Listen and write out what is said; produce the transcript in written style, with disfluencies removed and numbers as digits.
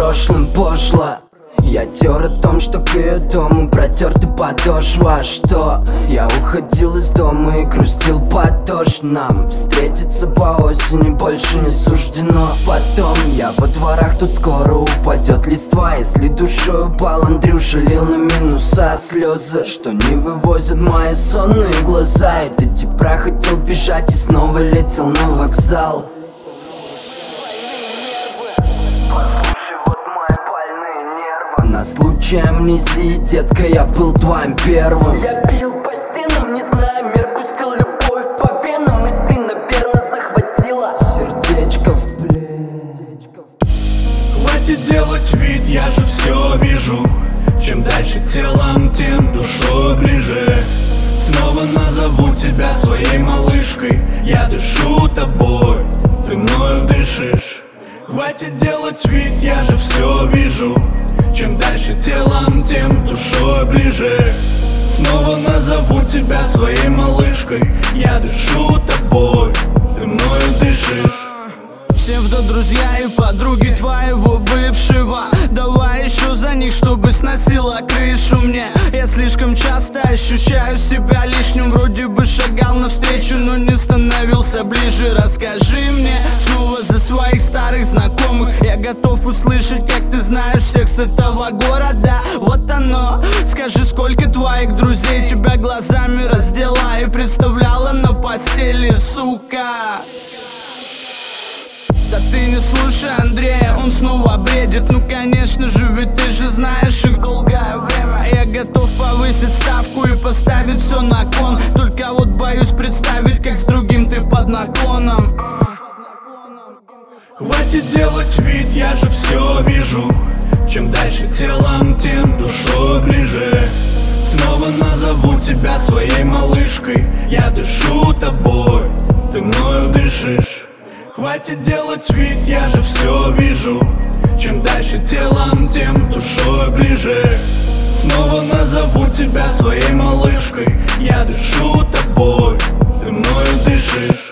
прошлым пошло. Я тер о том, что к ее дому протерты подошва. Что? Я уходил из дома и грустил под дождь. Нам встретиться по осени больше не суждено. Потом я во дворах, тут скоро упадет листва. Если душой упал, Андрюша лил на минуса слезы, что не вывозят мои сонные глаза. И до Днепра хотел бежать и снова летел на вокзал. На случай амнезии, детка, я был твоим первым. Я бил по стенам, не зная мер, пустил любовь по венам. И ты, наверное, захватила сердечков, Хватит делать вид, я же все вижу. Чем дальше телом, тем душой ближе. Снова назову тебя своей малышкой. Я дышу тобой, ты мною дышишь. Хватит делать вид, я же все вижу. Чем дальше телом, тем душой ближе. Снова назову тебя своей малышкой. Я дышу тобой, ты мною дышишь. Псевдо-друзья и подруги твоего бывшего, давай еще за них, чтобы сносила крышу мне. Я слишком часто ощущаю себя лишним. Вроде бы шагал навстречу, но не становился ближе. Расскажи мне снова за своих старых знакомых. Я готов услышать, как ты знаешь всех с этого города. Вот оно, скажи, сколько твоих друзей тебя глазами раздела и представляла на постели, сука. Да ты не слушай Андрея, он снова бредит. Ну конечно же, ведь ты же знаешь, их долгое время. Я готов повысить ставку и поставить все на кон. Только вот боюсь представить, как с другим ты под наклоном. Хватит делать вид, я же все вижу. Чем дальше телом, тем душой ближе. Снова назову тебя своей малышкой. Я дышу тобой, ты мною дышишь. Хватит делать вид, я же все вижу. Чем дальше телом, тем душой ближе. Снова назову тебя своей малышкой. Я дышу тобой, ты мною дышишь.